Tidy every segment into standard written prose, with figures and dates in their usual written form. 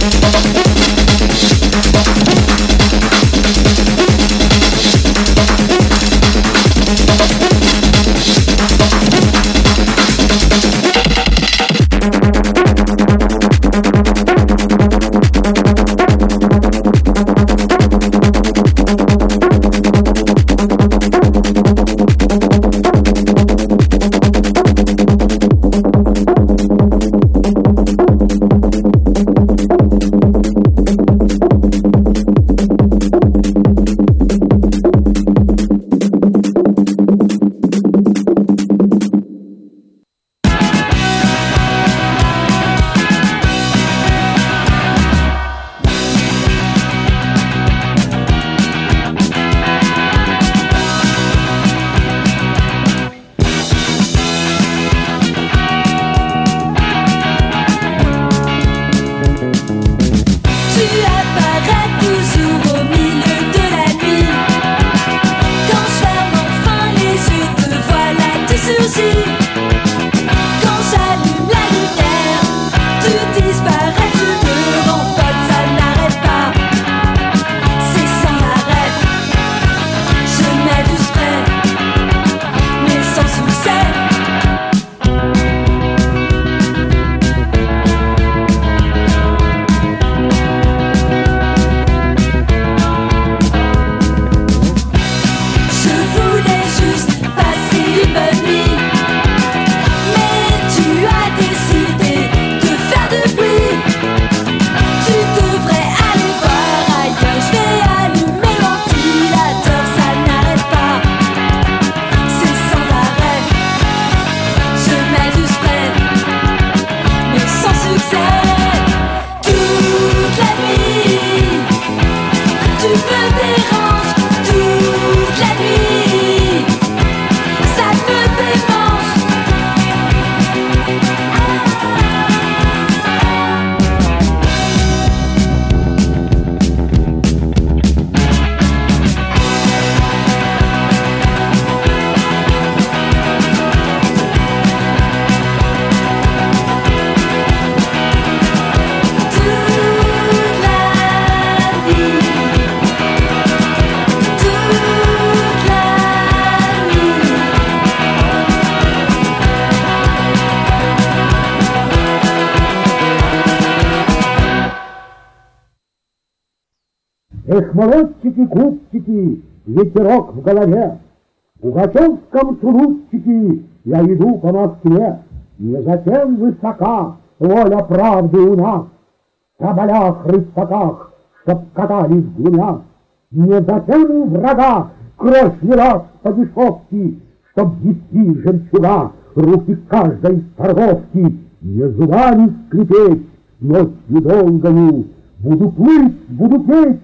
Эх, молодчики, купчики, ветерок в голове. В Пугачевском тулупчике я иду по Москве. Не затем высока воля правды у нас, в соболях-рысаках, чтоб катались двумя. Не затем у врага кровь лилась по дешевке, чтоб вести жемчуга руки каждой торговки. Не зубами скрипеть ночью долгою, буду плыть, буду петь,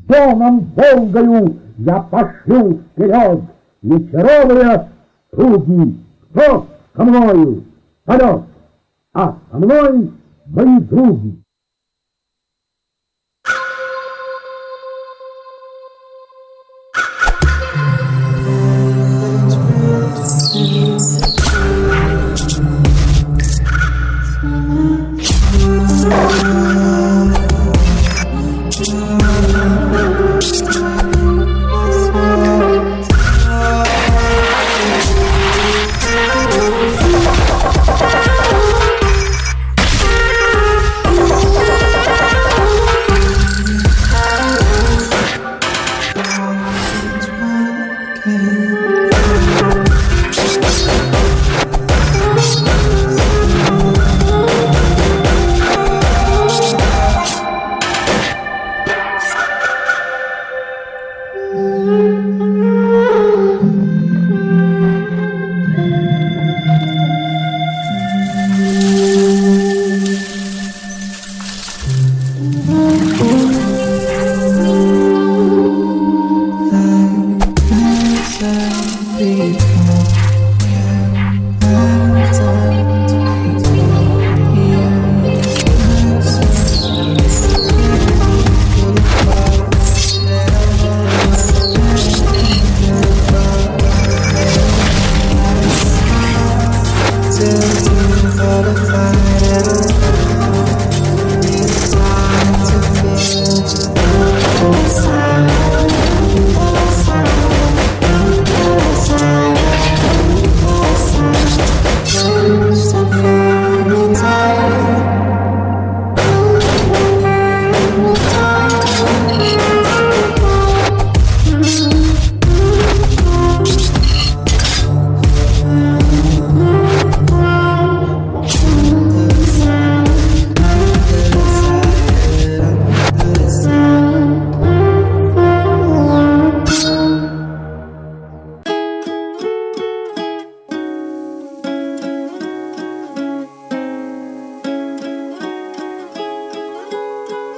доном Волгою я пошлю вперед вечеровые струги. Кто со мною полет, а со мной мои други.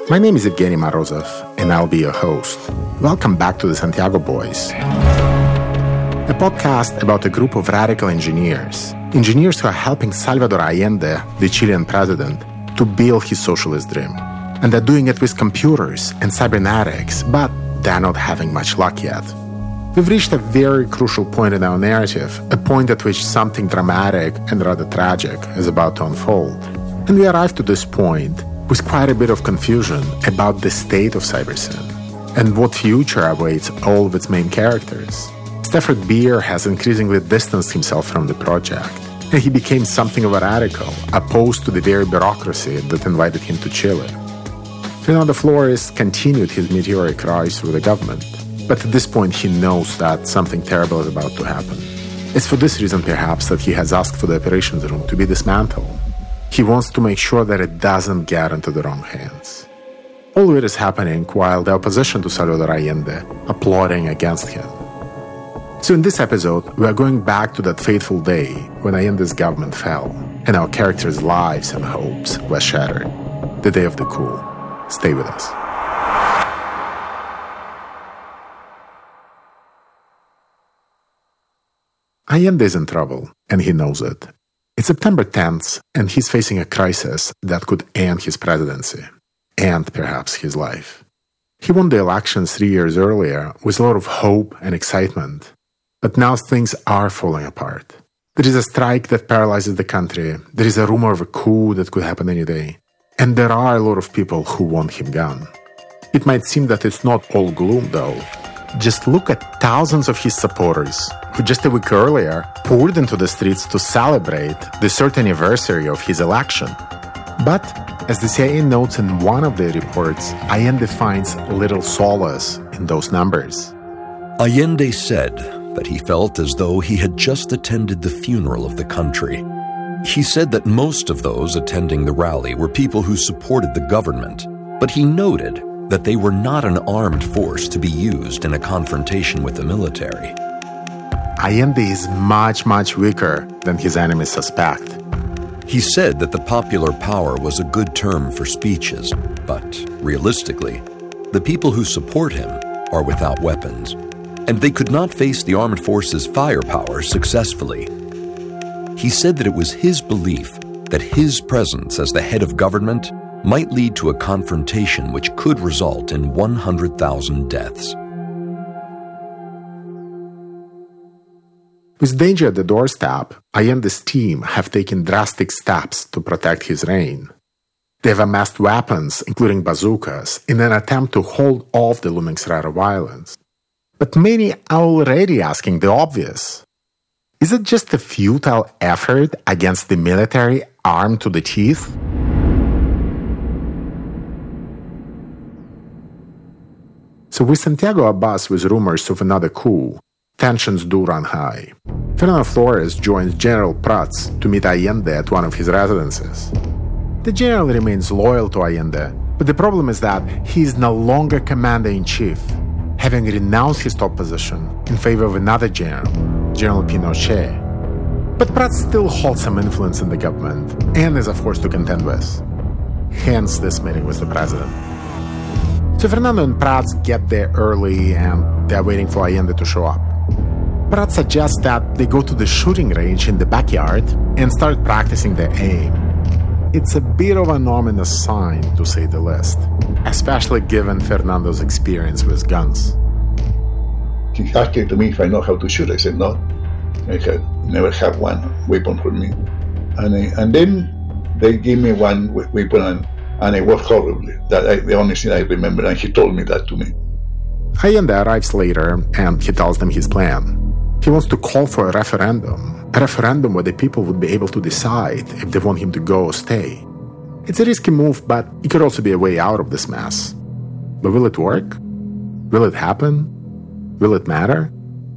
My name is Evgeny Morozov, and I'll be your host. Welcome back to the Santiago Boys, a podcast about a group of radical engineers who are helping Salvador Allende, the Chilean president, to build his socialist dream. And they're doing it with computers and cybernetics, but they're not having much luck yet. We've reached a very crucial point in our narrative, a point at which something dramatic and rather tragic is about to unfold. And we arrived to this point with quite a bit of confusion about the state of CyberSyn and what future awaits all of its main characters. Stafford Beer has increasingly distanced himself from the project, and he became something of a radical, opposed to the very bureaucracy that invited him to Chile. Fernando Flores continued his meteoric rise through the government, but at this point he knows that something terrible is about to happen. It's for this reason, perhaps, that he has asked for the operations room to be dismantled. He wants to make sure that it doesn't get into the wrong hands. All of it is happening while the opposition to Salvador Allende are plotting against him. So in this episode, we are going back to that fateful day when Allende's government fell and our characters' lives and hopes were shattered. The day of the coup. Stay with us. Allende is in trouble, and he knows it. It's September 10th, and he's facing a crisis that could end his presidency, and perhaps his life. He won the elections 3 years earlier with a lot of hope and excitement, but now things are falling apart. There is a strike that paralyzes the country, there is a rumor of a coup that could happen any day, and there are a lot of people who want him gone. It might seem that it's not all gloom, though. Just look at thousands of his supporters who just a week earlier poured into the streets to celebrate the third anniversary of his election. But, as the CIA notes in one of their reports, Allende finds little solace in those numbers. Allende said that he felt as though he had just attended the funeral of the country. He said that most of those attending the rally were people who supported the government, but he noted that they were not an armed force to be used in a confrontation with the military. Allende is much weaker than his enemies suspect. He said that the popular power was a good term for speeches, but realistically, the people who support him are without weapons, and they could not face the armed forces' firepower successfully. He said that it was his belief that his presence as the head of government might lead to a confrontation which could result in 100,000 deaths. With danger at the doorstep, Allende's team have taken drastic steps to protect his reign. They have amassed weapons, including bazookas, in an attempt to hold off the looming threat of violence. But many are already asking the obvious. Is it just a futile effort against the military armed to the teeth? So with Santiago abuzz with rumors of another coup, tensions do run high. Fernando Flores joins General Prats to meet Allende at one of his residences. The general remains loyal to Allende, but the problem is that he is no longer commander-in-chief, having renounced his top position in favor of another general, General Pinochet. But Prats still holds some influence in the government and is a force to contend with. Hence this meeting with the president. So Fernando and Prats get there early and they're waiting for Allende to show up. Prats suggests that they go to the shooting range in the backyard and start practicing their aim. It's a bit of an ominous sign, to say the least, especially given Fernando's experience with guns. He asked to me if I know how to shoot. I said no. I had never had one weapon for me. And then they gave me one weapon and it worked horribly. That's the only thing I remember, and he told me that to me. Allende arrives later and he tells them his plan. He wants to call for a referendum where the people would be able to decide if they want him to go or stay. It's a risky move, but it could also be a way out of this mess. But will it work? Will it happen? Will it matter?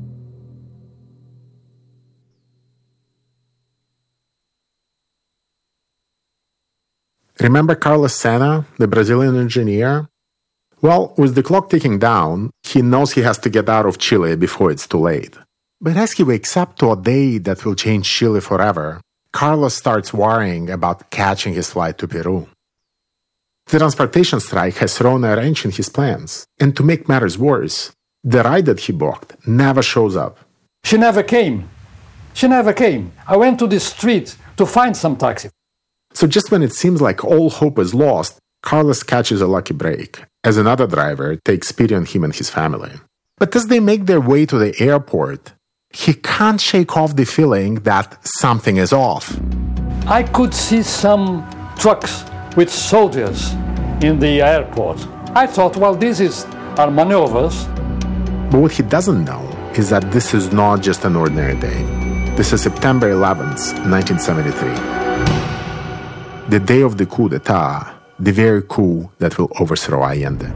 Remember Carlos Sena, the Brazilian engineer? Well, with the clock ticking down, he knows he has to get out of Chile before it's too late. But as he wakes up to a day that will change Chile forever, Carlos starts worrying about catching his flight to Peru. The transportation strike has thrown a wrench in his plans. And to make matters worse, the ride that he booked never shows up. She never came. I went to the street to find some taxi. So just when it seems like all hope is lost, Carlos catches a lucky break, as another driver takes pity on him and his family. But as they make their way to the airport, he can't shake off the feeling that something is off. I could see some trucks with soldiers in the airport. I thought, well, these are maneuvers. But what he doesn't know is that this is not just an ordinary day. This is September 11th, 1973. The day of the coup d'etat, the very coup that will overthrow Allende.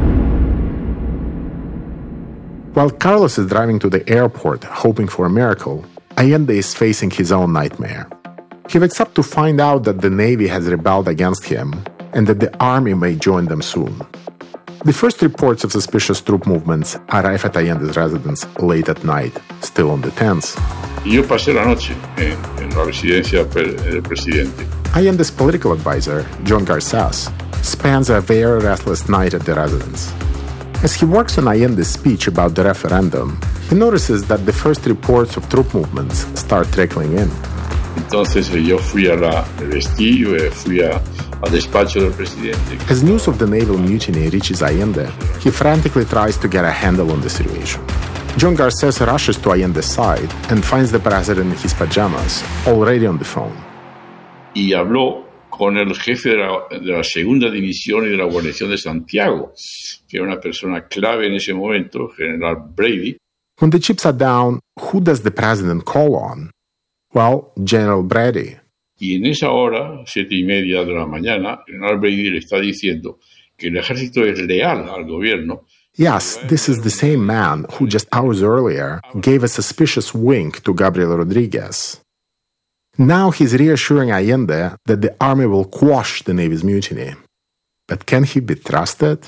While Carlos is driving to the airport hoping for a miracle, Allende is facing his own nightmare. He wakes up to find out that the Navy has rebelled against him and that the army may join them soon. The first reports of suspicious troop movements arrive at Allende's residence late at night, still on the 10th. Yo pasé la noche en la residencia del presidente. Allende's political advisor, John Garces, spends a very restless night at the residence. As he works on Allende's speech about the referendum, he notices that the first reports of troop movements start trickling in. Entonces yo fui al vestillo, fui al despacho del presidente. As news of the naval mutiny reaches Allende, he frantically tries to get a handle on the situation. John Garces rushes to Allende's side and finds the president in his pajamas, already on the phone. Y habló con el jefe de la segunda división y de la guarnición de Santiago, que era una persona clave en ese momento, General Brady. When the chips are down, who does the president call on? Well, General Brady. Y en esa hora, 7:30 de la mañana, General Brady le está diciendo que el ejército es leal al gobierno. Yes, this is the same man who just hours earlier gave a suspicious wink to Gabriel Rodriguez. Now he's reassuring Allende that the army will quash the Navy's mutiny. But can he be trusted?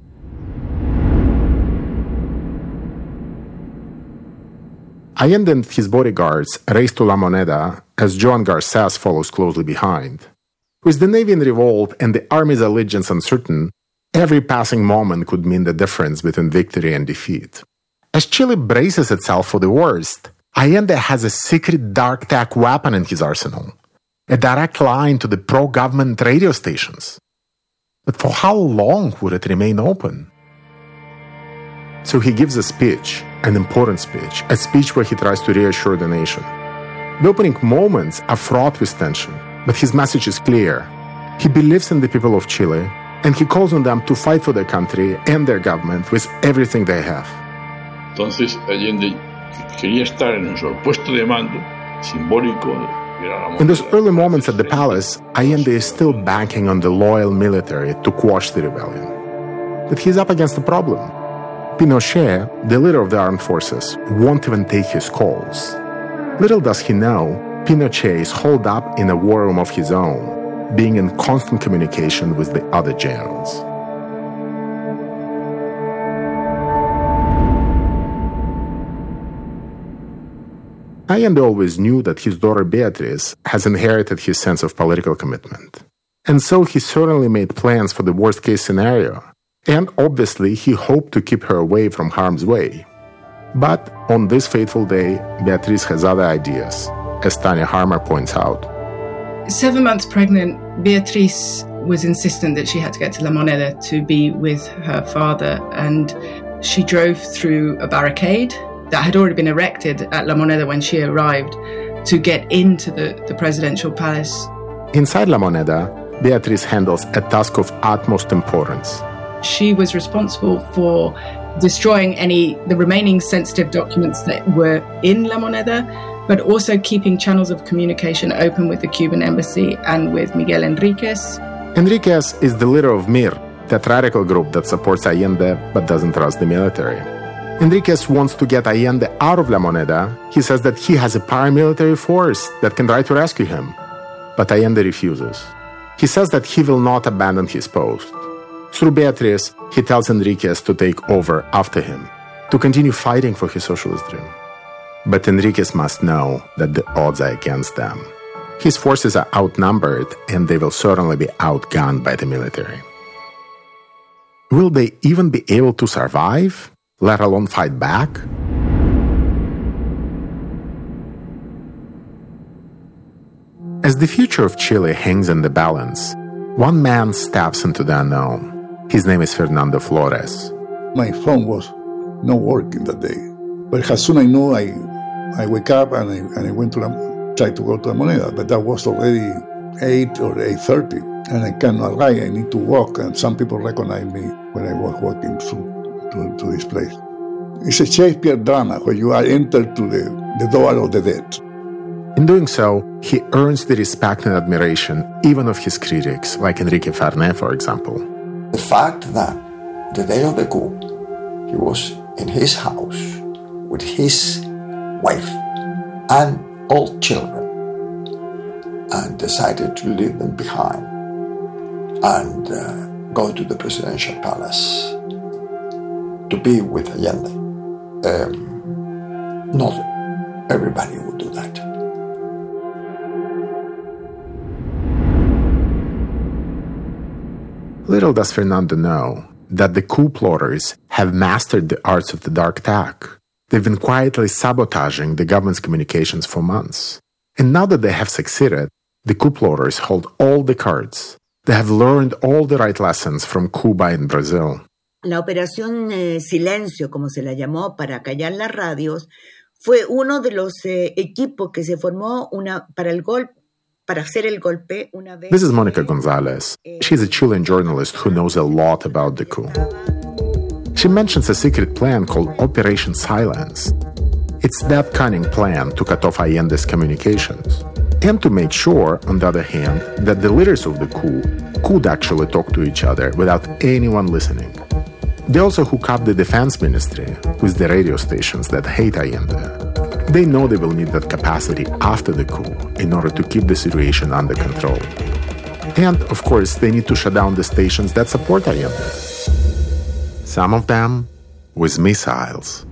Allende and his bodyguards race to La Moneda as Joan Garces follows closely behind. With the Navy in revolt and the army's allegiance uncertain, every passing moment could mean the difference between victory and defeat. As Chile braces itself for the worst, Allende has a secret dark tech weapon in his arsenal, a direct line to the pro-government radio stations. But for how long would it remain open? So he gives a speech, an important speech, a speech where he tries to reassure the nation. The opening moments are fraught with tension, but his message is clear. He believes in the people of Chile, and he calls on them to fight for their country and their government with everything they have. Entonces Allende quería estar en su puesto de mando simbólico. In those early moments at the palace, Allende is still banking on the loyal military to quash the rebellion. But he's up against a problem. Pinochet, the leader of the armed forces, won't even take his calls. Little does he know, Pinochet is holed up in a war room of his own, being in constant communication with the other generals. Allende always knew that his daughter Beatriz has inherited his sense of political commitment. And so he certainly made plans for the worst-case scenario. And obviously, he hoped to keep her away from harm's way. But on this fateful day, Beatriz has other ideas, as Tanya Harmer points out. 7 months pregnant, Beatriz was insistent that she had to get to La Moneda to be with her father, and she drove through a barricade that had already been erected at La Moneda when she arrived to get into the presidential palace. Inside La Moneda, Beatriz handles a task of utmost importance. She was responsible for destroying the remaining sensitive documents that were in La Moneda, but also keeping channels of communication open with the Cuban embassy and with Miguel Enriquez. Enriquez is the leader of MIR, that radical group that supports Allende but doesn't trust the military. Enriquez wants to get Allende out of La Moneda. He says that he has a paramilitary force that can try to rescue him. But Allende refuses. He says that he will not abandon his post. Through Beatriz, he tells Enriquez to take over after him, to continue fighting for his socialist dream. But Enriquez must know that the odds are against them. His forces are outnumbered, and they will certainly be outgunned by the military. Will they even be able to survive, let alone fight back? As the future of Chile hangs in the balance, one man steps into the unknown. His name is Fernando Flores. My phone was not working that day. But as soon as I knew, I wake up and I went to try to go to La Moneda, but that was already 8 or 8:30, and I cannot lie, I need to walk, and some people recognize me when I was walking through to this place. It's a Shakespeare drama where you are entered to the door of the dead. In doing so, he earns the respect and admiration even of his critics, like Enrique Fernet, for example. The fact that the day of the coup, he was in his house with his wife and all children and decided to leave them behind and go to the presidential palace to be with Allende. Not everybody would do that. Little does Fernando know that the coup plotters have mastered the arts of the dark tech. They've been quietly sabotaging the government's communications for months. And now that they have succeeded, the coup plotters hold all the cards. They have learned all the right lessons from Cuba and Brazil. La operación Silencio, como se la llamó, para callar las radios, fue uno de los equipos que se formó para hacer el golpe una vez. This is Monica Gonzalez. She's a Chilean journalist who knows a lot about the coup. She mentions a secret plan called Operation Silence. It's that cunning plan to cut off Allende's communications, and to make sure, on the other hand, that the leaders of the coup could actually talk to each other without anyone listening. They also hook up the defense ministry with the radio stations that hate Allende. They know they will need that capacity after the coup in order to keep the situation under control. And, of course, they need to shut down the stations that support Allende. Some of them with missiles.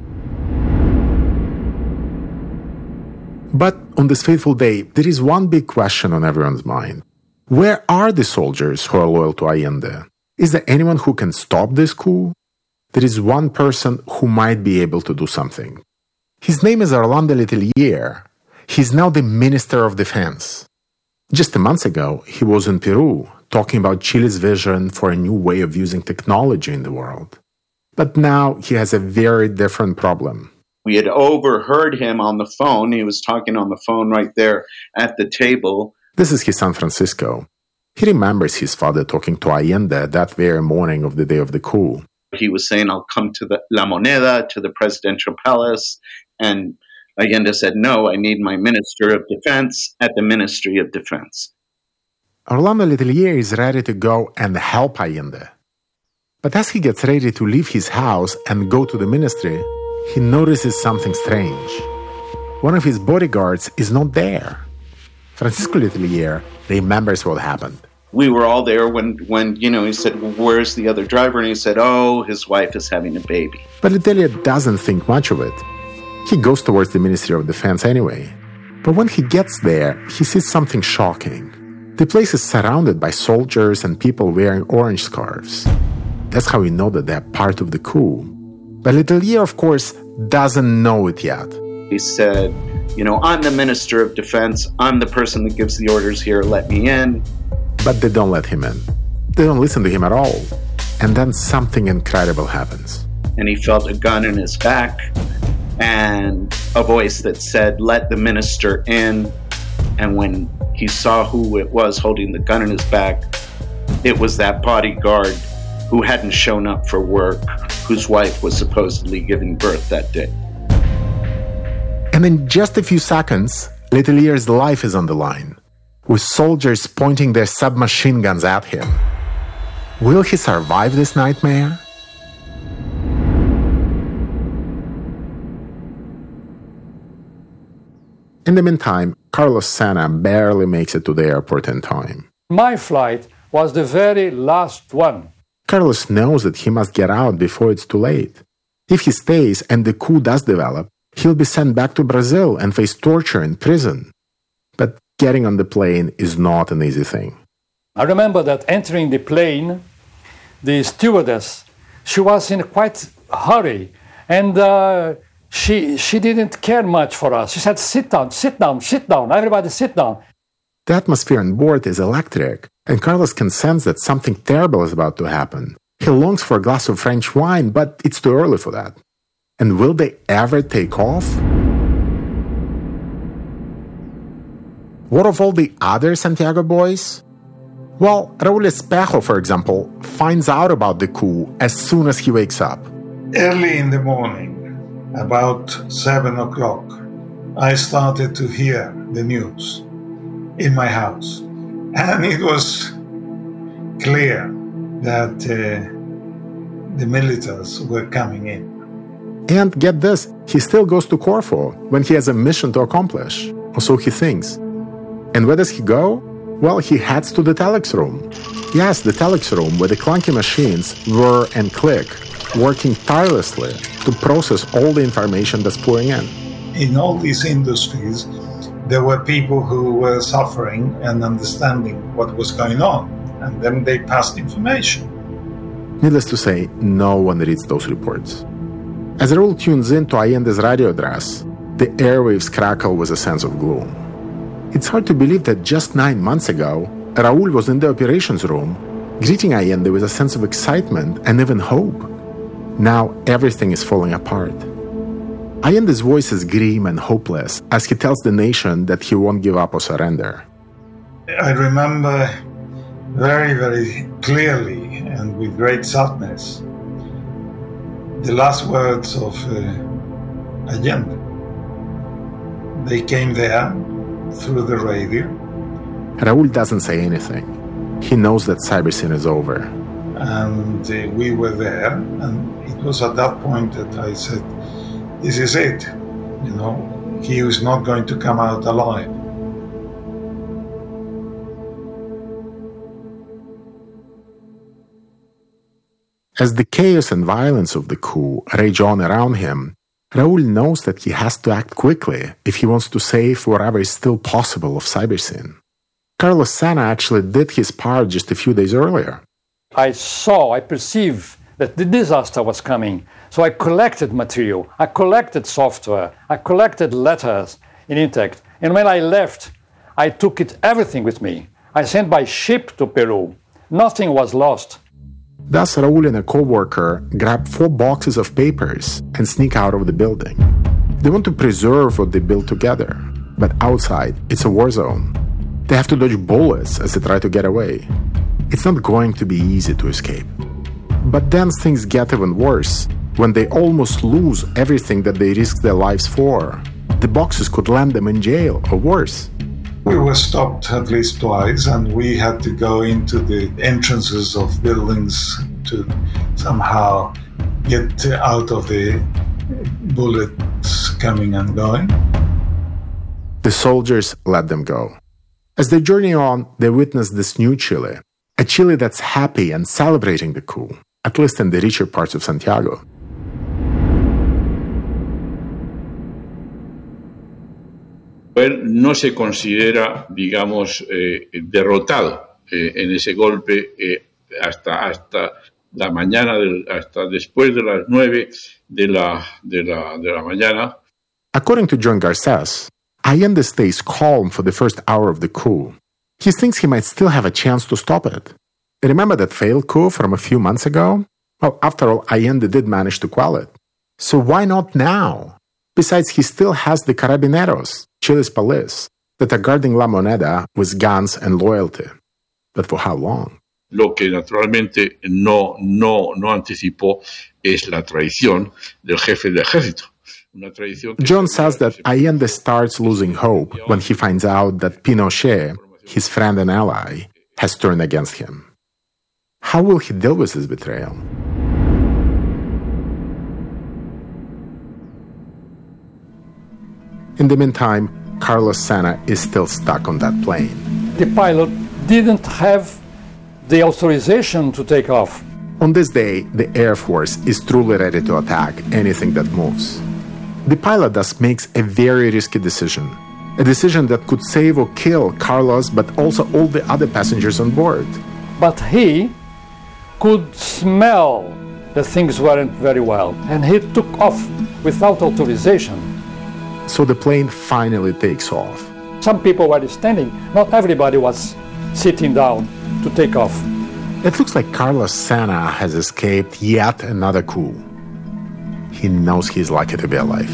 But on this fateful day, there is one big question on everyone's mind. Where are the soldiers who are loyal to Allende? Is there anyone who can stop this coup? There is one person who might be able to do something. His name is Orlando Letelier. He's now the Minister of Defense. Just a month ago, he was in Peru talking about Chile's vision for a new way of using technology in the world. But now he has a very different problem. We had overheard him on the phone. He was talking on the phone right there at the table. This is his San Francisco. He remembers his father talking to Allende that very morning of the day of the coup. He was saying, I'll come to the La Moneda, to the presidential palace. And Allende said, no, I need my Minister of Defense at the Ministry of Defense. Orlando Letelier is ready to go and help Allende. But as he gets ready to leave his house and go to the ministry, he notices something strange. One of his bodyguards is not there. Francisco Letelier remembers what happened. We were all there when he said, well, where's the other driver? And he said, oh, his wife is having a baby. But Letelier doesn't think much of it. He goes towards the Ministry of Defense anyway. But when he gets there, he sees something shocking. The place is surrounded by soldiers and people wearing orange scarves. That's how we know that they're part of the coup. But Letelier, of course, doesn't know it yet. He said, I'm the Minister of Defense. I'm the person that gives the orders here. Let me in. But they don't let him in. They don't listen to him at all. And then something incredible happens. And he felt a gun in his back and a voice that said, let the minister in. And when he saw who it was holding the gun in his back, it was that bodyguard who hadn't shown up for work, whose wife was supposedly giving birth that day. And in just a few seconds, Letelier's life is on the line, with soldiers pointing their submachine guns at him. Will he survive this nightmare? In the meantime, Carlos Sena barely makes it to the airport in time. My flight was the very last one. Carlos knows that he must get out before it's too late. If he stays and the coup does develop, he'll be sent back to Brazil and face torture in prison. But getting on the plane is not an easy thing. I remember that entering the plane, the stewardess she was in quite hurry, and she didn't care much for us. She said, sit down, everybody sit down. The atmosphere on board is electric, and Carlos can sense that something terrible is about to happen. He longs for a glass of French wine, but it's too early for that. And will they ever take off? What of all the other Santiago boys? Well, Raúl Espejo, for example, finds out about the coup as soon as he wakes up. Early in the morning, about 7 o'clock, I started to hear the news in my house. And it was clear that the militaries were coming in. And get this, he still goes to Corfu when he has a mission to accomplish, or so he thinks. And where does he go? Well, he heads to the telex room. Yes, the telex room where the clunky machines whir and click, working tirelessly to process all the information that's pouring in. In all these industries, there were people who were suffering and understanding what was going on, and then they passed information. Needless to say, no one reads those reports. As Raúl tunes in to Allende's radio address, the airwaves crackle with a sense of gloom. It's hard to believe that just 9 months ago, Raúl was in the operations room, greeting Allende with a sense of excitement and even hope. Now everything is falling apart. Allende's voice is grim and hopeless as he tells the nation that he won't give up or surrender. I remember very, very clearly and with great sadness the last words of Allende. They came there through the radio. Raúl doesn't say anything. He knows that Cybersyn is over. And we were there, and it was at that point that I said, this is it. You know, he is not going to come out alive. As the chaos and violence of the coup rage on around him, Raúl knows that he has to act quickly if he wants to save whatever is still possible of Cybersyn. Carlos Sana actually did his part just a few days earlier. I perceived that the disaster was coming. So I collected material, I collected software, I collected letters in Intect. And when I left, I took everything with me. I sent by ship to Peru. Nothing was lost. Thus, Raúl and a co-worker grab 4 boxes of papers and sneak out of the building. They want to preserve what they built together, but outside, it's a war zone. They have to dodge bullets as they try to get away. It's not going to be easy to escape. But then things get even worse. When they almost lose everything that they risked their lives for, the boxes could land them in jail or worse. We were stopped at least twice, and we had to go into the entrances of buildings to somehow get out of the bullets coming and going. The soldiers let them go. As they journey on, they witness this new Chile, a Chile that's happy and celebrating the coup, at least in the richer parts of Santiago. Él no se considera, digamos, derrotado en ese golpe hasta la mañana, hasta después de las 9 de la mañana. According to John Garces, Allende stays calm for the first hour of the coup. He thinks he might still have a chance to stop it. Remember that failed coup from a few months ago? Well, after all, Allende did manage to quell it. So why not now? Besides, he still has the Carabineros, Chile's police, that are guarding La Moneda with guns and loyalty. But for how long? Lo que naturalmente no anticipó es la traición del jefe del ejército. John says that Allende starts losing hope when he finds out that Pinochet, his friend and ally, has turned against him. How will he deal with this betrayal? In the meantime, Carlos Sana is still stuck on that plane. The pilot didn't have the authorization to take off. On this day, the Air Force is truly ready to attack anything that moves. The pilot thus makes a very risky decision, a decision that could save or kill Carlos, but also all the other passengers on board. But he could smell that things weren't very well. And he took off without authorization. So the plane finally takes off. Some people were standing, not everybody was sitting down to take off. It looks like Carlos Sena has escaped yet another coup. He knows he's lucky to be alive.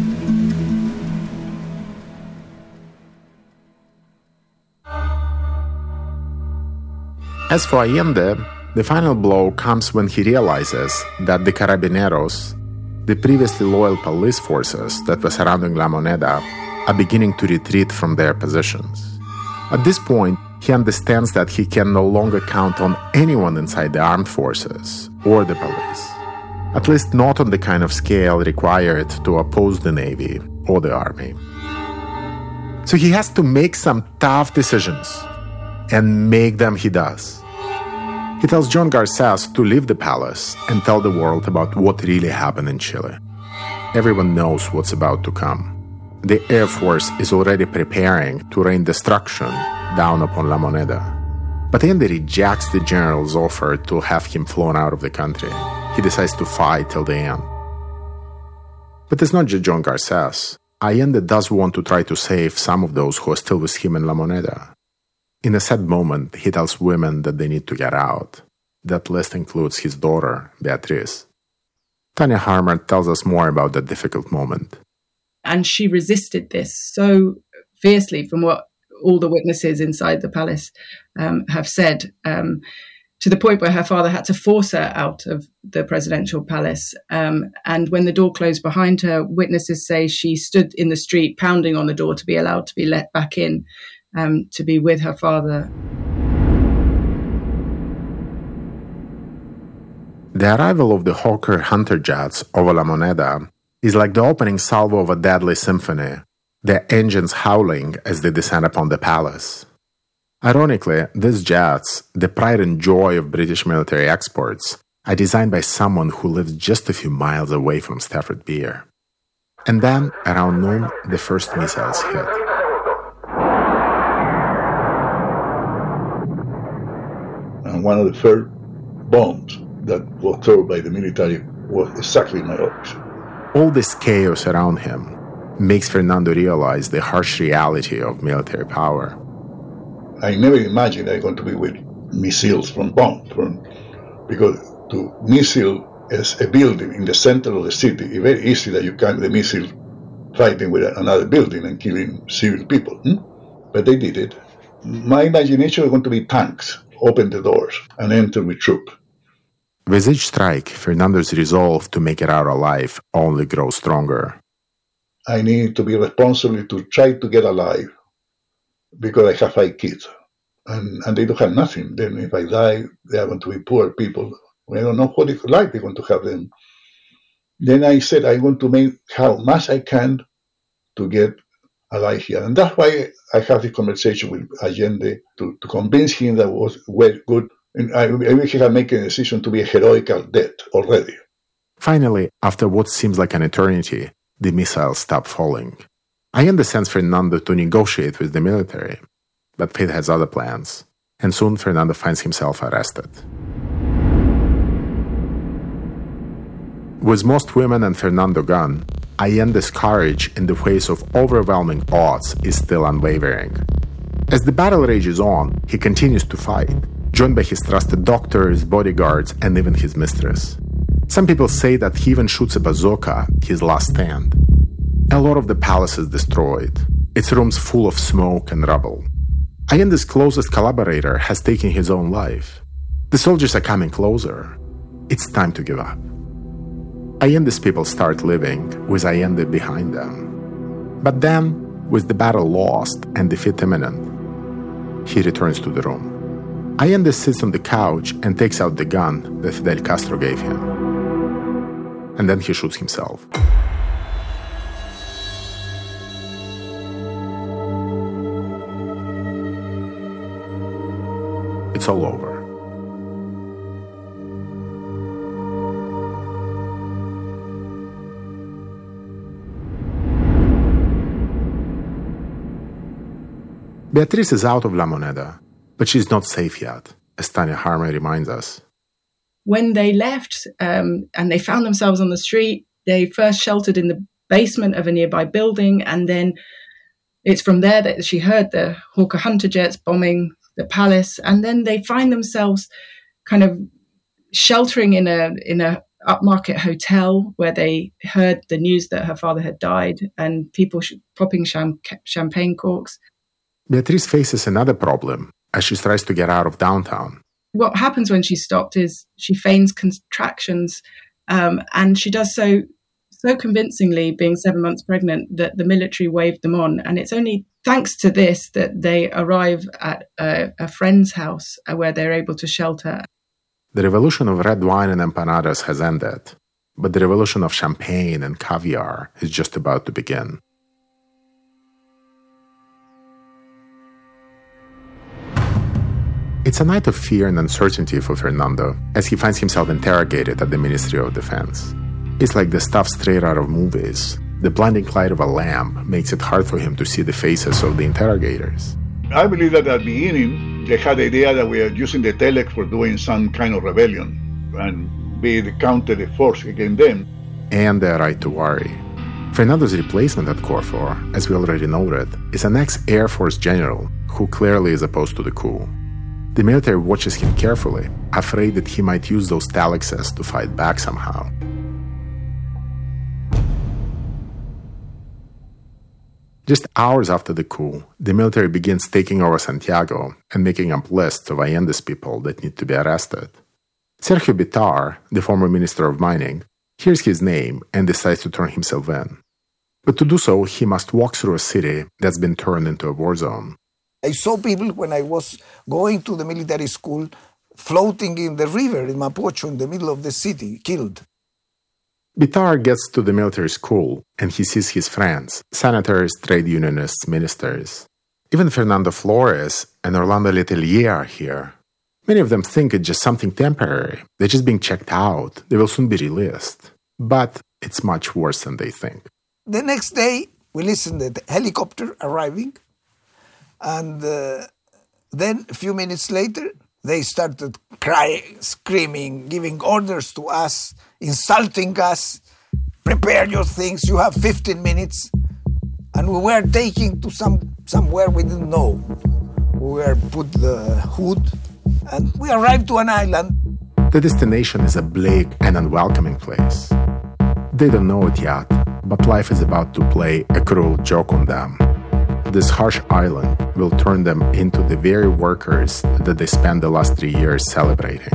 As for Allende, the final blow comes when he realizes that the Carabineros, the previously loyal police forces that were surrounding La Moneda, are beginning to retreat from their positions. At this point, he understands that he can no longer count on anyone inside the armed forces or the police, at least not on the kind of scale required to oppose the Navy or the Army. So he has to make some tough decisions, and make them he does. He tells John Garces to leave the palace and tell the world about what really happened in Chile. Everyone knows what's about to come. The Air Force is already preparing to rain destruction down upon La Moneda. But Allende rejects the general's offer to have him flown out of the country. He decides to fight till the end. But it's not just John Garces. Allende does want to try to save some of those who are still with him in La Moneda. In a sad moment, he tells women that they need to get out. That list includes his daughter, Beatriz. Tanya Harmer tells us more about that difficult moment. And she resisted this so fiercely, from what all the witnesses inside the palace have said, to the point where her father had to force her out of the presidential palace. And when the door closed behind her, witnesses say she stood in the street pounding on the door to be allowed to be let back in, to be with her father. The arrival of the Hawker Hunter jets over La Moneda is like the opening salvo of a deadly symphony, their engines howling as they descend upon the palace. Ironically, these jets, the pride and joy of British military exports, are designed by someone who lives just a few miles away from Stafford Beer. And then, around noon, the first missiles hit. And one of the first bombs that was thrown by the military was exactly in my office. All this chaos around him makes Fernando realize the harsh reality of military power. I never imagined I was going to be with missiles from bombs, because to missile as a building in the center of the city, it's very easy that you can the missile fighting with another building and killing civil people. But they did it. My imagination was going to be tanks, open the doors and enter with troops. With each strike, Fernando's resolve to make it out alive only grows stronger. I need to be responsible to try to get alive because I have 5 kids and they don't have nothing. Then if I die, they are going to be poor people. I don't know what life they're going to have them. Then I said I'm going to make how much I can to get alive here. And that's why I have this conversation with Allende to convince him that it was very good. And I wish he had made a decision to be a heroical death already. Finally, after what seems like an eternity, the missiles stop falling. Allende sends Fernando to negotiate with the military, but fate has other plans, and soon Fernando finds himself arrested. With most women and Fernando gone, Allende's courage in the face of overwhelming odds is still unwavering. As the battle rages on, he continues to fight, joined by his trusted doctors, bodyguards, and even his mistress. Some people say that he even shoots a bazooka, his last stand. A lot of the palace is destroyed, its rooms full of smoke and rubble. Allende's closest collaborator has taken his own life. The soldiers are coming closer. It's time to give up. Allende's people start living with Allende behind them. But then, with the battle lost and defeat imminent, he returns to the room. Allende sits on the couch and takes out the gun that Fidel Castro gave him. And then he shoots himself. It's all over. Beatriz is out of La Moneda, but she's not safe yet, as Tanya Harmer reminds us. when they left and they found themselves on the street, they first sheltered in the basement of a nearby building, and then it's from there that she heard the Hawker Hunter jets bombing the palace, and then they find themselves kind of sheltering in a upmarket hotel where they heard the news that her father had died, and people popping champagne corks. Beatriz faces another problem as she tries to get out of downtown. What happens when she's stopped is she feigns contractions, and she does so convincingly, being 7 months pregnant, that the military waved them on. And it's only thanks to this that they arrive at a friend's house where they're able to shelter. The revolution of red wine and empanadas has ended, but the revolution of champagne and caviar is just about to begin. It's a night of fear and uncertainty for Fernando as he finds himself interrogated at the Ministry of Defense. It's like the stuff straight out of movies. The blinding light of a lamp makes it hard for him to see the faces of the interrogators. I believe that at the beginning, they had the idea that we are using the telex for doing some kind of rebellion and be the counter force against them. And their right to worry. Fernando's replacement at Corfu, as we already noted, is an ex-Air Force general who clearly is opposed to the coup. The military watches him carefully, afraid that he might use those telexes to fight back somehow. Just hours after the coup, the military begins taking over Santiago and making up lists of Allende's people that need to be arrested. Sergio Bitar, the former Minister of Mining, hears his name and decides to turn himself in. But to do so, he must walk through a city that's been turned into a war zone. I saw people when I was going to the military school floating in the river in Mapocho in the middle of the city, killed. Bitar gets to the military school and he sees his friends, senators, trade unionists, ministers. Even Fernando Flores and Orlando Letelier are here. Many of them think it's just something temporary. They're just being checked out. They will soon be released. But it's much worse than they think. The next day, we listened to the helicopter arriving. And then a few minutes later, they started crying, screaming, giving orders to us, insulting us. Prepare your things, you have 15 minutes. And we were taken to somewhere we didn't know. We were put the hood, and we arrived to an island. The destination is a bleak and unwelcoming place. They don't know it yet, but life is about to play a cruel joke on them. This harsh island will turn them into the very workers that they spent the last 3 years celebrating.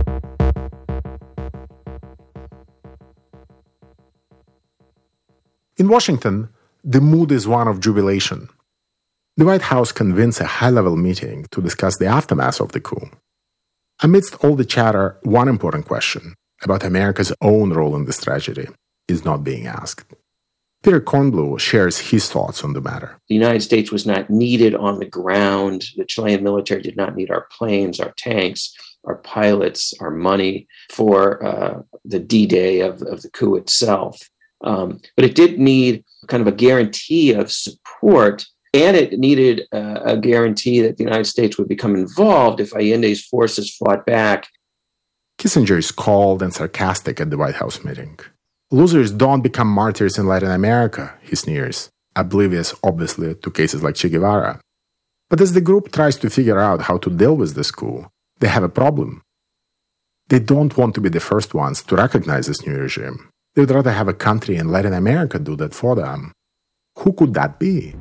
In Washington, the mood is one of jubilation. The White House convenes a high-level meeting to discuss the aftermath of the coup. Amidst all the chatter, one important question about America's own role in this tragedy is not being asked. Peter Kornblue shares his thoughts on the matter. The United States was not needed on the ground. The Chilean military did not need our planes, our tanks, our pilots, our money for the D-Day of the coup itself. But it did need kind of a guarantee of support, and it needed a guarantee that the United States would become involved if Allende's forces fought back. Kissinger is cold and sarcastic at the White House meeting. Losers don't become martyrs in Latin America, he sneers, oblivious, obviously, to cases like Che Guevara. But as the group tries to figure out how to deal with this coup, they have a problem. They don't want to be the first ones to recognize this new regime. They would rather have a country in Latin America do that for them. Who could that be?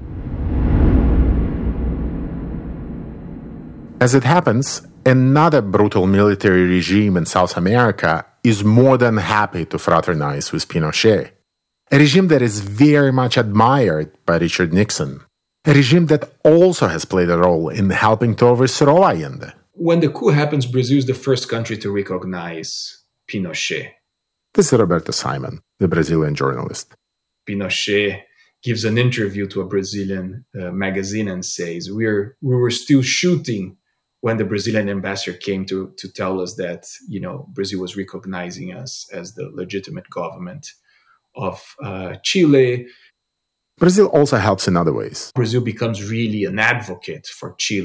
As it happens, another brutal military regime in South America is more than happy to fraternize with Pinochet. A regime that is very much admired by Richard Nixon. A regime that also has played a role in helping to overthrow Allende. When the coup happens, Brazil is the first country to recognize Pinochet. This is Roberto Simon, the Brazilian journalist. Pinochet gives an interview to a Brazilian magazine and says, we were still shooting when the Brazilian ambassador came to tell us that, Brazil was recognizing us as the legitimate government of Chile. Brazil also helps in other ways. Brazil becomes really an advocate for Chile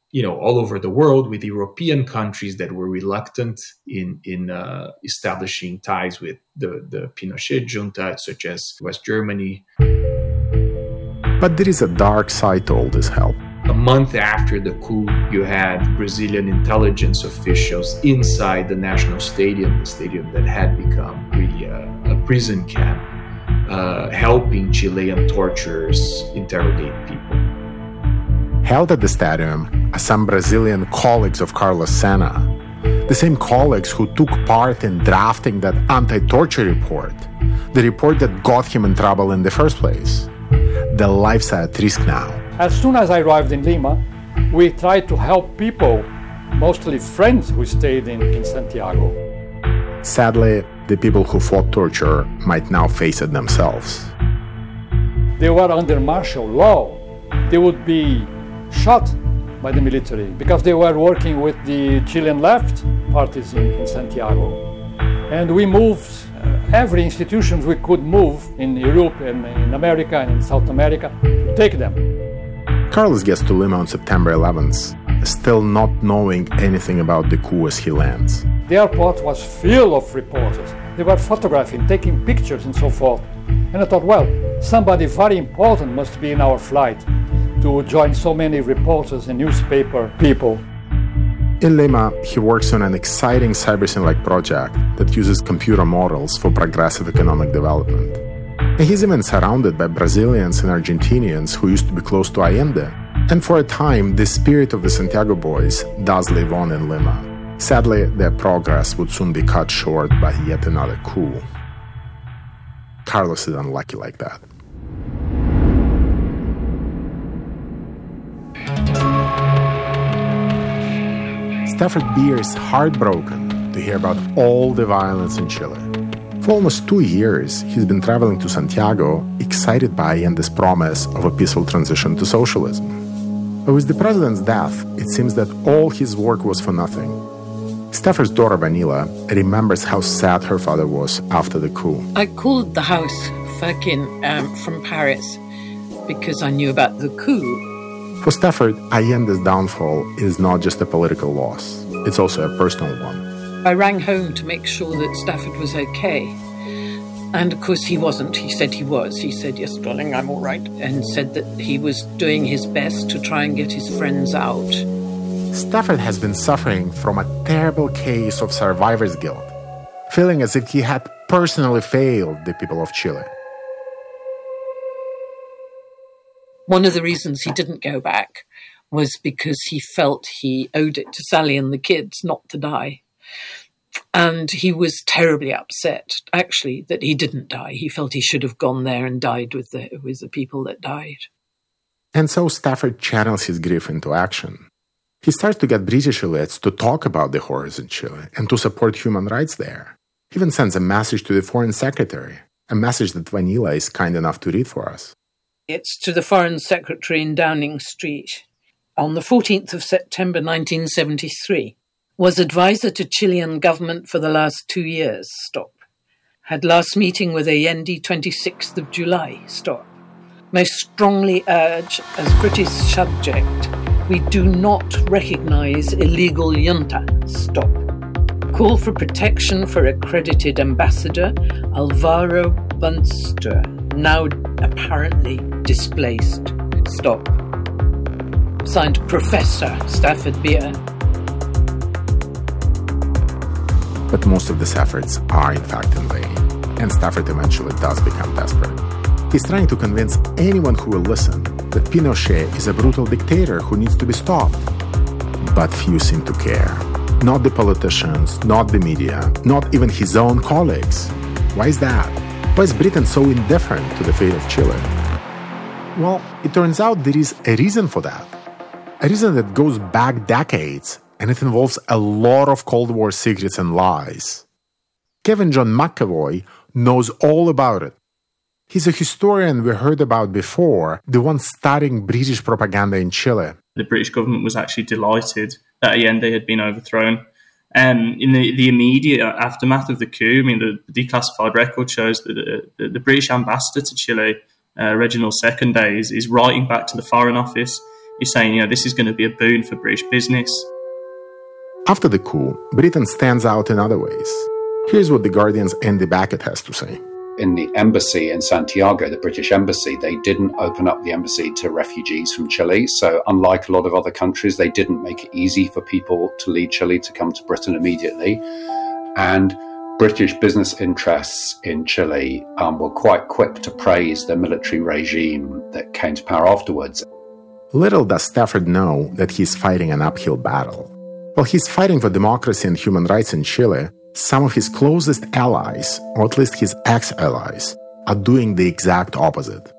all over the world with European countries that were reluctant in establishing ties with the Pinochet junta, such as West Germany. But there is a dark side to all this help. A month after the coup, you had Brazilian intelligence officials inside the National Stadium, the stadium that had become really a prison camp, helping Chilean torturers interrogate people. Held at the stadium are some Brazilian colleagues of Carlos Sena, the same colleagues who took part in drafting that anti-torture report, the report that got him in trouble in the first place. Their lives are at risk now. As soon as I arrived in Lima, we tried to help people, mostly friends who stayed in Santiago. Sadly, the people who fought torture might now face it themselves. They were under martial law. They would be shot by the military because they were working with the Chilean left parties in Santiago. And we moved every institution we could move in Europe and in America and in South America to take them. Carlos gets to Lima on September 11th, still not knowing anything about the coup as he lands. The airport was full of reporters. They were photographing, taking pictures and so forth. And I thought, well, somebody very important must be in our flight to join so many reporters and newspaper people. In Lima, he works on an exciting cybersyn-like project that uses computer models for progressive economic development. And he's even surrounded by Brazilians and Argentinians who used to be close to Allende. And for a time, the spirit of the Santiago boys does live on in Lima. Sadly, their progress would soon be cut short by yet another coup. Carlos is unlucky like that. Stafford Beer is heartbroken to hear about all the violence in Chile. For almost 2 years, he's been traveling to Santiago, excited by Allende's promise of a peaceful transition to socialism. But with the president's death, it seems that all his work was for nothing. Stafford's daughter, Vanilla, remembers how sad her father was after the coup. I called the house Firkin from Paris because I knew about the coup. For Stafford, Allende's downfall is not just a political loss, it's also a personal one. I rang home to make sure that Stafford was okay. And of course he wasn't. He said he was. He said, "Yes, darling, I'm all right." And said that he was doing his best to try and get his friends out. Stafford has been suffering from a terrible case of survivor's guilt, feeling as if he had personally failed the people of Chile. One of the reasons he didn't go back was because he felt he owed it to Sally and the kids not to die. And he was terribly upset, actually, that he didn't die. He felt he should have gone there and died with the people that died. And so Stafford channels his grief into action. He starts to get British elites to talk about the horrors in Chile and to support human rights there. He even sends a message to the Foreign Secretary, a message that Vanilla is kind enough to read for us. It's to the Foreign Secretary in Downing Street. On the 14th of September 1973, was advisor to Chilean government for the last 2 years, stop. Had last meeting with Allende 26th of July, stop. Most strongly urge, as British subject, we do not recognise illegal junta, stop. Call for protection for accredited ambassador Alvaro Bunster, now apparently displaced. Stop. Signed, Professor Stafford Beer. But most of these efforts are in fact in vain, and Stafford eventually does become desperate. He's trying to convince anyone who will listen that Pinochet is a brutal dictator who needs to be stopped. But few seem to care. Not the politicians, not the media, not even his own colleagues. Why is that? Why is Britain so indifferent to the fate of Chile? Well, it turns out there is a reason for that. A reason that goes back decades, and it involves a lot of Cold War secrets and lies. Kevin John McAvoy knows all about it. He's a historian we heard about before, the one studying British propaganda in Chile. The British government was actually delighted that Allende had been overthrown. In the immediate aftermath of the coup, the declassified record shows that the British ambassador to Chile, Reginald Seconday, is writing back to the Foreign Office He's saying, this is going to be a boon for British business. After the coup, Britain stands out in other ways. Here's what The Guardian's Andy Beckett has to say. In the embassy in Santiago, the British embassy, they didn't open up the embassy to refugees from Chile. So unlike a lot of other countries, they didn't make it easy for people to leave Chile to come to Britain immediately. And British business interests in Chile were quite quick to praise the military regime that came to power afterwards. Little does Stafford know that he's fighting an uphill battle. While he's fighting for democracy and human rights in Chile, some of his closest allies, or at least his ex-allies, are doing the exact opposite.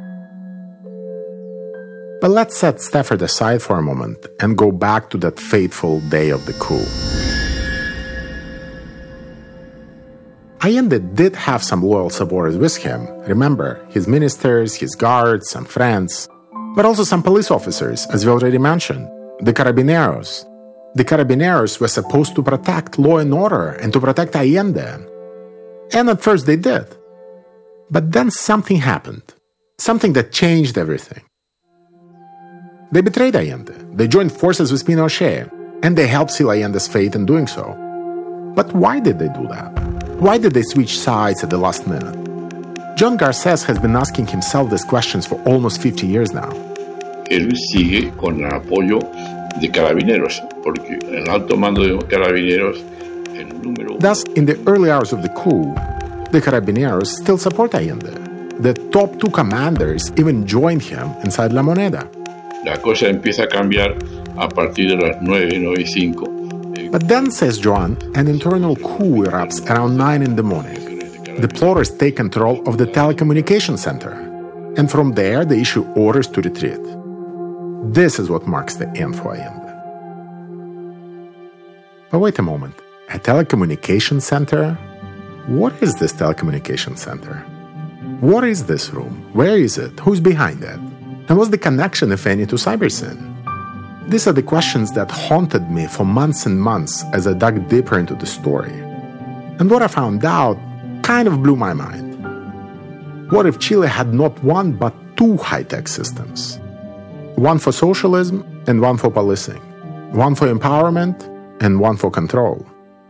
But let's set Stafford aside for a moment and go back to that fateful day of the coup. Allende did have some loyal supporters with him. Remember, his ministers, his guards, some friends, but also some police officers, as we already mentioned, the Carabineros. The Carabineros were supposed to protect law and order and to protect Allende. And at first they did. But then something happened. Something that changed everything. They betrayed Allende. They joined forces with Pinochet. And they helped seal Allende's fate in doing so. But why did they do that? Why did they switch sides at the last minute? John Garces has been asking himself these questions for almost 50 years now. Él sigue con el apoyo de Carabineros, porque el alto mando de Carabineros, el número... Thus, in the early hours of the coup, the Carabineros still support Allende. The top two commanders even joined him inside La Moneda. La cosa empieza a cambiar a partir de las 9:05. But then, says Joan, an internal coup erupts around 9 in the morning. The plotters take control of the telecommunications center, and from there they issue orders to retreat. This is what marks the end for Allende. But wait a moment, a telecommunications center? What is this telecommunications center? What is this room? Where is it? Who's behind it? And what's the connection, if any, to Cybersyn? These are the questions that haunted me for months and months as I dug deeper into the story. And what I found out kind of blew my mind. What if Chile had not one but two high-tech systems? One for socialism and one for policing. One for empowerment and one for control.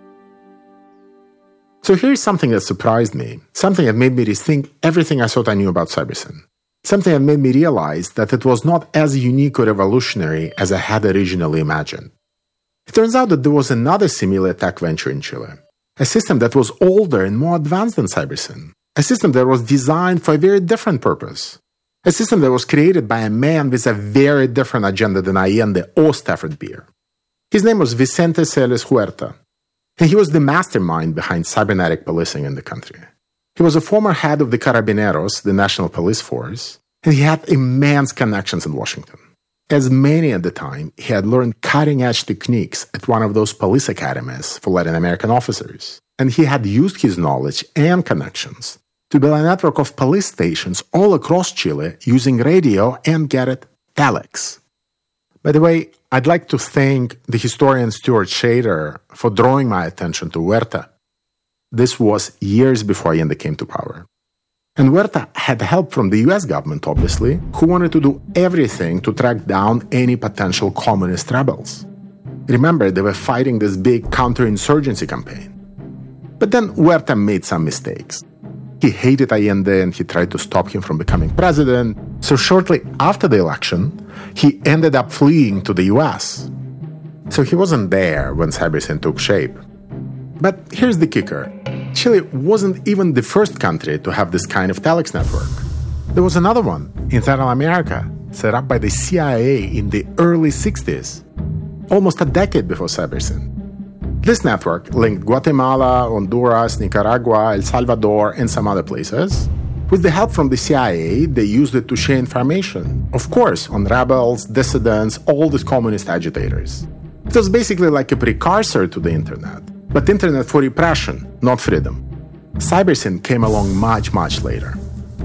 So here's something that surprised me, something that made me rethink everything I thought I knew about Cybersyn. Something that made me realize that it was not as unique or revolutionary as I had originally imagined. It turns out that there was another similar tech venture in Chile, a system that was older and more advanced than Cybersyn, a system that was designed for a very different purpose, a system that was created by a man with a very different agenda than Allende or Stafford Beer. His name was Vicente Celes Huerta, and he was the mastermind behind cybernetic policing in the country. He was a former head of the Carabineros, the National Police Force, and he had immense connections in Washington. As many at the time, he had learned cutting-edge techniques at one of those police academies for Latin American officers, and he had used his knowledge and connections to build a network of police stations all across Chile using radio and, get it, telex. By the way, I'd like to thank the historian Stuart Shader for drawing my attention to Huerta. This was years before Allende came to power. And Huerta had help from the US government, obviously, who wanted to do everything to track down any potential communist rebels. Remember, they were fighting this big counterinsurgency campaign. But then Huerta made some mistakes. He hated Allende and he tried to stop him from becoming president. So shortly after the election, he ended up fleeing to the US. So he wasn't there when Cybersyn took shape. But here's the kicker. Chile wasn't even the first country to have this kind of telex network. There was another one in Central America, set up by the CIA in the early 60s, almost a decade before Cybersyn. This network linked Guatemala, Honduras, Nicaragua, El Salvador, and some other places. With the help from the CIA, they used it to share information, of course, on rebels, dissidents, all these communist agitators. It was basically like a precursor to the internet, but internet for repression, not freedom. Cybersyn came along much, much later.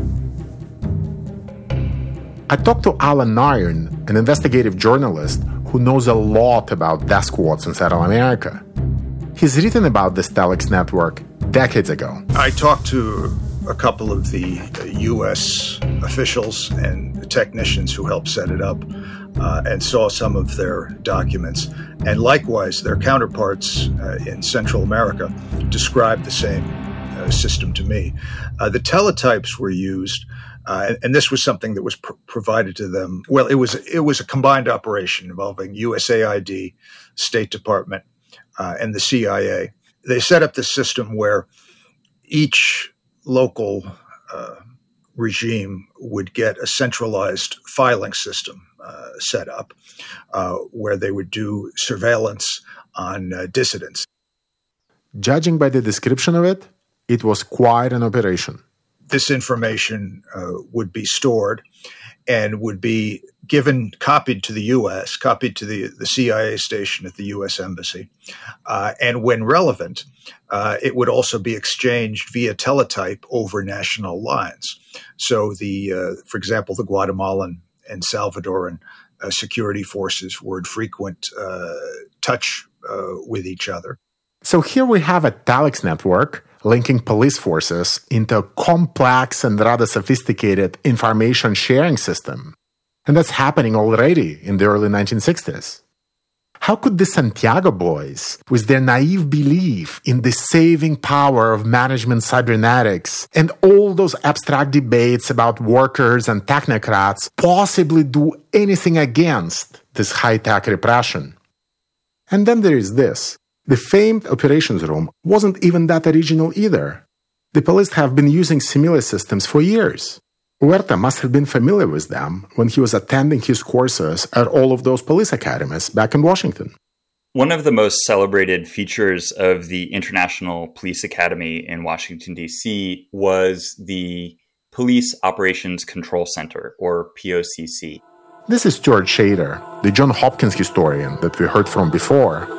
I talked to Alan Nairn, an investigative journalist who knows a lot about death squads in Central America. He's written about this telex network decades ago. I talked to a couple of the U.S. officials and the technicians who helped set it up. and saw some of their documents. And likewise, their counterparts in Central America described the same system to me. The teletypes were used, and this was something that was provided to them. Well, it was a combined operation involving USAID, State Department, and the CIA. They set up this system where each local regime would get a centralized filing system set up where they would do surveillance on dissidents. Judging by the description of it, it was quite an operation. This information would be stored and would be copied to the U.S., copied to the CIA station at the U.S. Embassy. And when relevant, it would also be exchanged via teletype over national lines. So for example, the Guatemalan and Salvadoran security forces were in frequent touch with each other. So here we have a telex network linking police forces into a complex and rather sophisticated information sharing system. And that's happening already in the early 1960s. How could the Santiago boys, with their naive belief in the saving power of management cybernetics and all those abstract debates about workers and technocrats, possibly do anything against this high-tech repression? And then there is this. The famed operations room wasn't even that original either. The police have been using similar systems for years. Huerta must have been familiar with them when he was attending his courses at all of those police academies back in Washington. One of the most celebrated features of the International Police Academy in Washington, D.C. was the Police Operations Control Center, or POCC. This is Stuart Shader, the Johns Hopkins historian that we heard from before.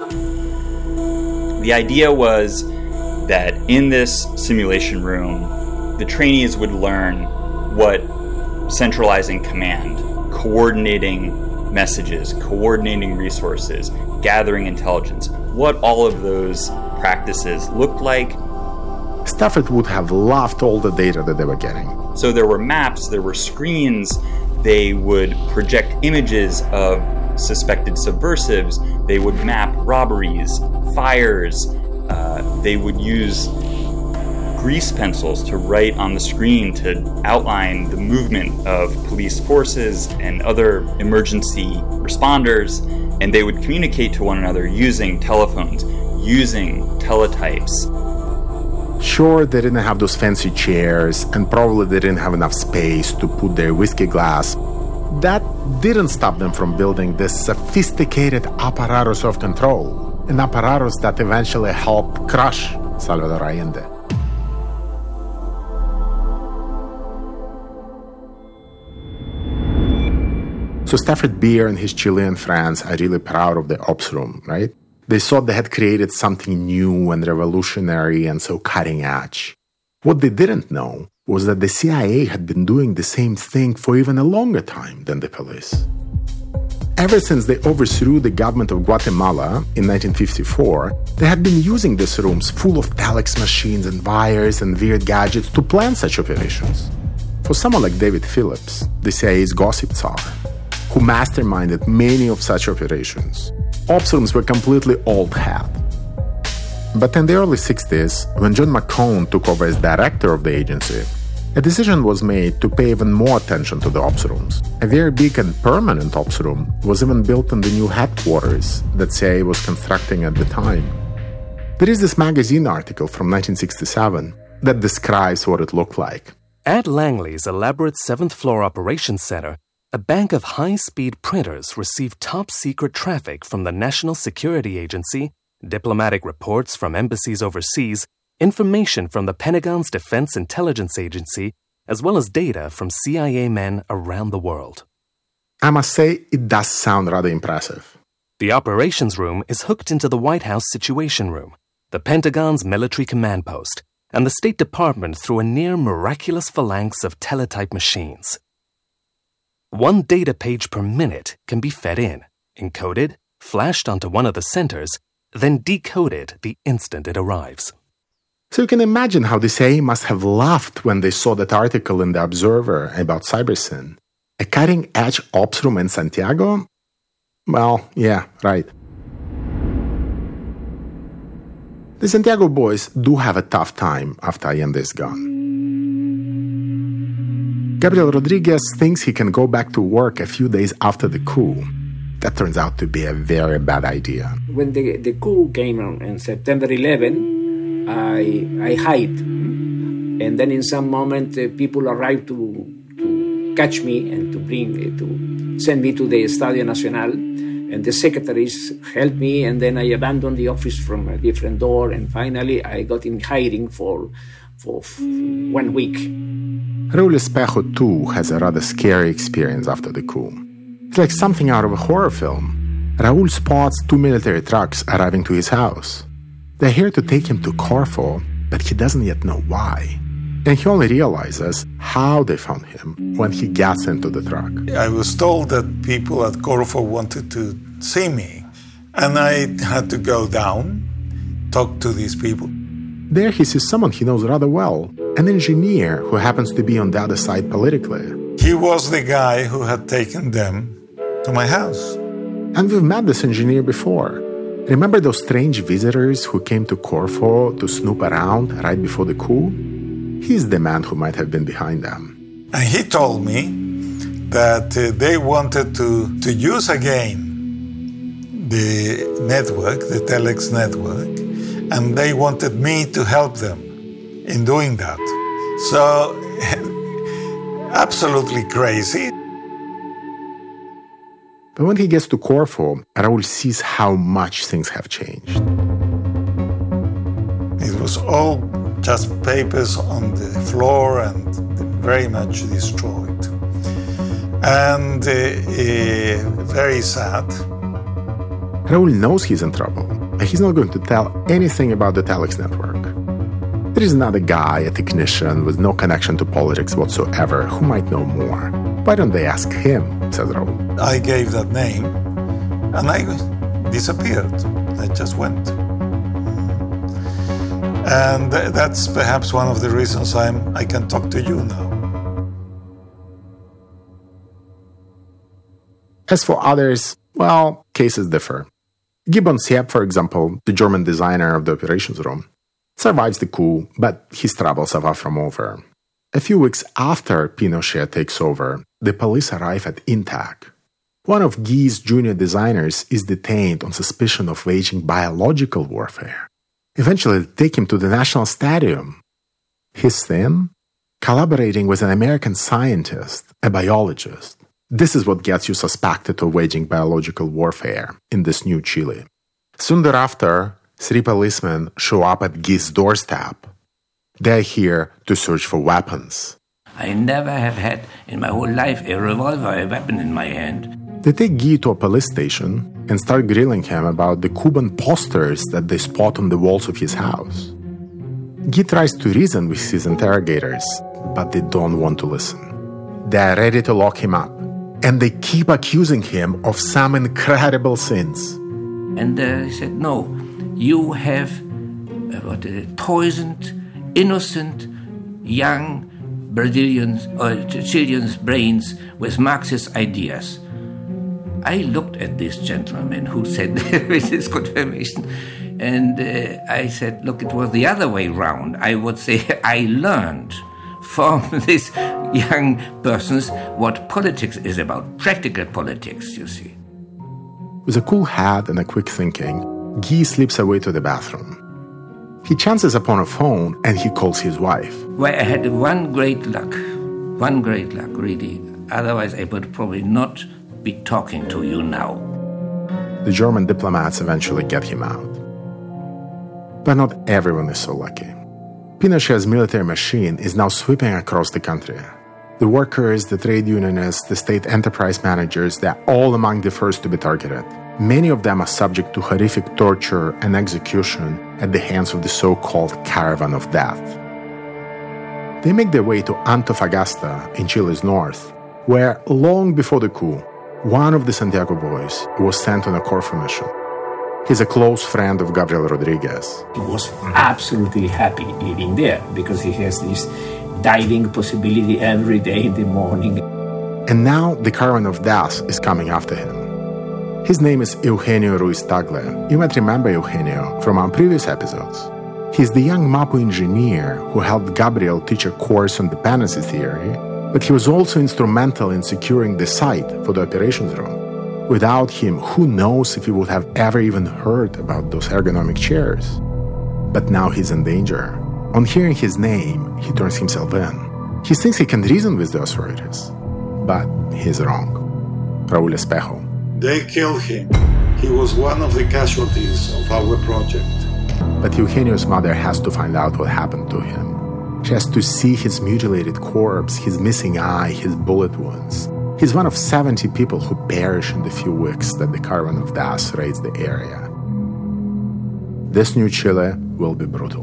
The idea was that in this simulation room, the trainees would learn what centralizing command, coordinating messages, coordinating resources, gathering intelligence, what all of those practices looked like. Stafford would have loved all the data that they were getting. So there were maps, there were screens, they would project images of suspected subversives, they would map robberies, fires, they would use grease pencils to write on the screen to outline the movement of police forces and other emergency responders, and they would communicate to one another using telephones, using teletypes. Sure, they didn't have those fancy chairs, and probably they didn't have enough space to put their whiskey glass. That didn't stop them from building this sophisticated apparatus of control, an apparatus that eventually helped crush Salvador Allende. So Stafford Beer and his Chilean friends are really proud of the ops room, right? They thought they had created something new and revolutionary and so cutting edge. What they didn't know was that the CIA had been doing the same thing for even a longer time than the police. Ever since they overthrew the government of Guatemala in 1954, they had been using these rooms full of telex machines and wires and weird gadgets to plan such operations. For someone like David Phillips, the CIA's gossip czar, who masterminded many of such operations, ops rooms were completely old hat. But in the early 60s, when John McCone took over as director of the agency, a decision was made to pay even more attention to the ops rooms. A very big and permanent ops room was even built in the new headquarters that CIA was constructing at the time. There is this magazine article from 1967 that describes what it looked like. At Langley's elaborate 7th floor operations center, a bank of high-speed printers received top-secret traffic from the National Security Agency, diplomatic reports from embassies overseas, information from the Pentagon's Defense Intelligence Agency, as well as data from CIA men around the world. I must say, it does sound rather impressive. The operations room is hooked into the White House Situation Room, the Pentagon's military command post, and the State Department through a near-miraculous phalanx of teletype machines. One data page per minute can be fed in, encoded, flashed onto one of the centers, then decoded the instant it arrives. So you can imagine how the CIA must have laughed when they saw that article in The Observer about CyberSyn. A cutting-edge ops room in Santiago? Well, yeah, right. The Santiago boys do have a tough time after Allende is gone. Gabriel Rodriguez thinks he can go back to work a few days after the coup. That turns out to be a very bad idea. When the coup came on September 11, I hid. And then in some moment, people arrived to catch me and to send me to the Estadio Nacional. And the secretaries helped me, and then I abandoned the office from a different door. And finally, I got in hiding for 1 week. Raúl Espejo, too, has a rather scary experience after the coup. It's like something out of a horror film. Raúl spots 2 military trucks arriving to his house. They're here to take him to Corfo, but he doesn't yet know why. And he only realizes how they found him when he gets into the truck. I was told that people at Corfo wanted to see me, and I had to go down, talk to these people. There he sees someone he knows rather well, an engineer who happens to be on the other side politically. He was the guy who had taken them to my house. And we've met this engineer before. Remember those strange visitors who came to Corfo to snoop around right before the coup? He's the man who might have been behind them. And he told me that they wanted to use again the network, the Telex network, and they wanted me to help them in doing that. So, absolutely crazy. But when he gets to Corfo, Raúl sees how much things have changed. It was all just papers on the floor and very much destroyed. And very sad. Raúl knows he's in trouble, and he's not going to tell anything about the Telex network. There is another guy, a technician with no connection to politics whatsoever, who might know more. Why don't they ask him, says Raúl. I gave that name, and I disappeared. I just went. And that's perhaps one of the reasons I can talk to you now. As for others, well, cases differ. Gibbon Siep, for example, the German designer of the operations room, survives the coup, but his troubles are far from over. A few weeks after Pinochet takes over, the police arrive at Intac. One of Guy's junior designers is detained on suspicion of waging biological warfare. Eventually, they take him to the National Stadium. His sin? Collaborating with an American scientist, a biologist. This is what gets you suspected of waging biological warfare in this new Chile. Soon thereafter, 3 policemen show up at Guy's doorstep. They're here to search for weapons. I never have had in my whole life a revolver, a weapon in my hand. They take Guy to a police station and start grilling him about the Cuban posters that they spot on the walls of his house. Guy tries to reason with his interrogators, but they don't want to listen. They're ready to lock him up, and they keep accusing him of some incredible sins. And he said, no, you have poisoned, innocent, young Brazilians or Chileans' brains with Marxist ideas. I looked at this gentleman who said with his confirmation, and I said, look, it was the other way round. I would say I learned from these young persons what politics is about, practical politics, you see. With a cool head and a quick thinking, Guy slips away to the bathroom. He chances upon a phone and he calls his wife. Well, I had one great luck, really. Otherwise, I would probably not be talking to you now. The German diplomats eventually get him out. But not everyone is so lucky. Pinochet's military machine is now sweeping across the country. The workers, the trade unionists, the state enterprise managers, they're all among the first to be targeted. Many of them are subject to horrific torture and execution at the hands of the so-called Caravan of Death. They make their way to Antofagasta in Chile's north, where, long before the coup, one of the Santiago boys was sent on a Corfu mission. He's a close friend of Gabriel Rodriguez. He was absolutely happy living there because he has this diving possibility every day in the morning. And now the Caravan of Death is coming after him. His name is Eugenio Ruiz Tagle. You might remember Eugenio from our previous episodes. He's the young MAPU engineer who helped Gabriel teach a course on dependency theory, but he was also instrumental in securing the site for the operations room. Without him, who knows if he would have ever even heard about those ergonomic chairs. But now he's in danger. On hearing his name, he turns himself in. He thinks he can reason with the authorities, but he's wrong. Raúl Espejo. They killed him. He was one of the casualties of our project. But Eugenio's mother has to find out what happened to him. She has to see his mutilated corpse, his missing eye, his bullet wounds. He's one of 70 people who perish in the few weeks that the caravan of death raids the area. This new Chile will be brutal.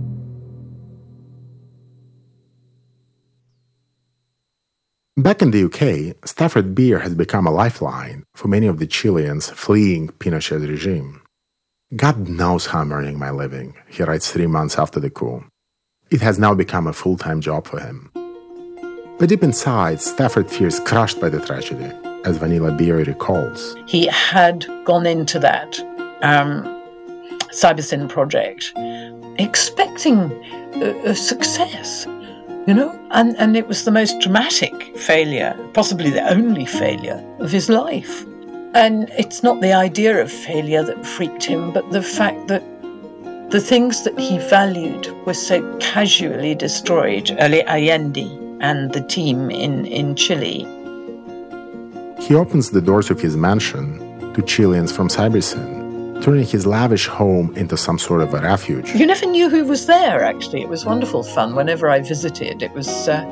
Back in the UK, Stafford Beer has become a lifeline for many of the Chileans fleeing Pinochet's regime. God knows how I'm earning my living, he writes 3 months after the coup. It has now become a full-time job for him. But deep inside, Stafford feels crushed by the tragedy, as Vanilla Beer recalls. He had gone into that Cybersyn project expecting a success, you know, and it was the most dramatic failure, possibly the only failure of his life. And it's not the idea of failure that freaked him, but the fact that the things that he valued were so casually destroyed, early Allende and the team in Chile. He opens the doors of his mansion to Chileans from Cybersyn, turning his lavish home into some sort of a refuge. You never knew who was there, actually. It was wonderful fun. Whenever I visited, it was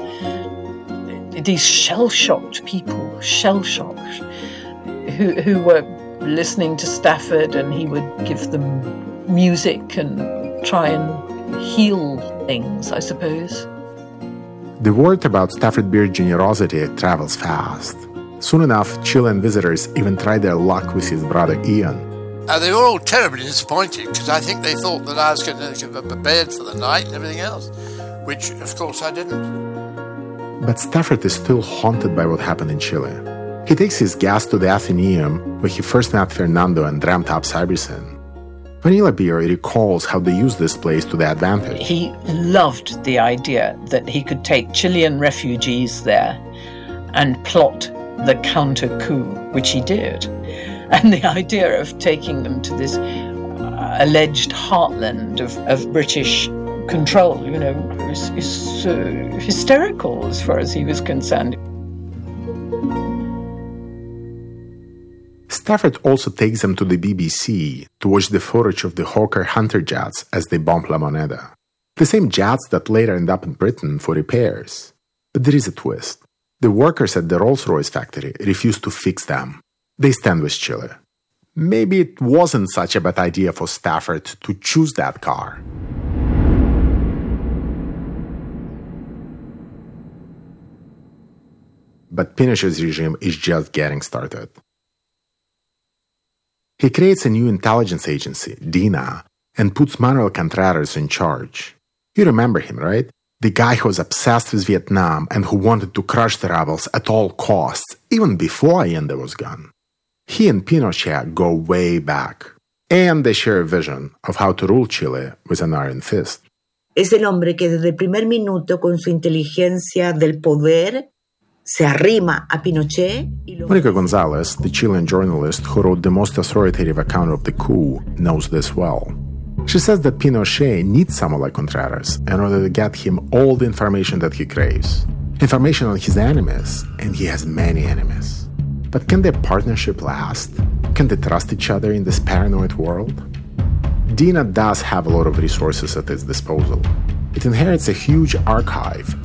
these shell-shocked people, shell-shocked, who were listening to Stafford, and he would give them music and try and heal things, I suppose. The word about Stafford Beer's generosity travels fast. Soon enough, Chilean visitors even tried their luck with his brother Ian. They were all terribly disappointed because I think they thought that I was going to give up a bed for the night and everything else, which, of course, I didn't. But Stafford is still haunted by what happened in Chile. He takes his guests to the Athenaeum, where he first met Fernando and dreamt up Cybersyn. Vanilla Beer recalls how they used this place to their advantage. He loved the idea that he could take Chilean refugees there and plot the counter-coup, which he did. And the idea of taking them to this alleged heartland of British control, you know, is hysterical as far as he was concerned. Stafford also takes them to the BBC to watch the footage of the Hawker Hunter jets as they bomb La Moneda. The same jets that later end up in Britain for repairs. But there is a twist. The workers at the Rolls-Royce factory refuse to fix them. They stand with Chile. Maybe it wasn't such a bad idea for Stafford to choose that car. But Pinochet's regime is just getting started. He creates a new intelligence agency, DINA, and puts Manuel Contreras in charge. You remember him, right? The guy who was obsessed with Vietnam and who wanted to crush the rebels at all costs, even before Allende was gone. He and Pinochet go way back, and they share a vision of how to rule Chile with an iron fist. Es el hombre que desde el primer minuto, con su inteligencia del poder, se arrima a Pinochet. Mónica González, the Chilean journalist who wrote the most authoritative account of the coup, knows this well. She says that Pinochet needs someone like Contreras in order to get him all the information that he craves. Information on his enemies, and he has many enemies. But can their partnership last? Can they trust each other in this paranoid world? DINA does have a lot of resources at its disposal. It inherits a huge archive